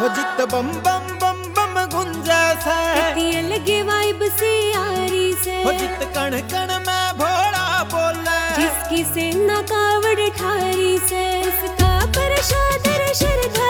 हो जित बम बम बम बम गुंजे से, ये लगे वाइब सी यारी से, हो जित कण कण में भोला बोले, जिसकी सेना कावड़ ठारी से, उसका प्रसाद श्रद्धा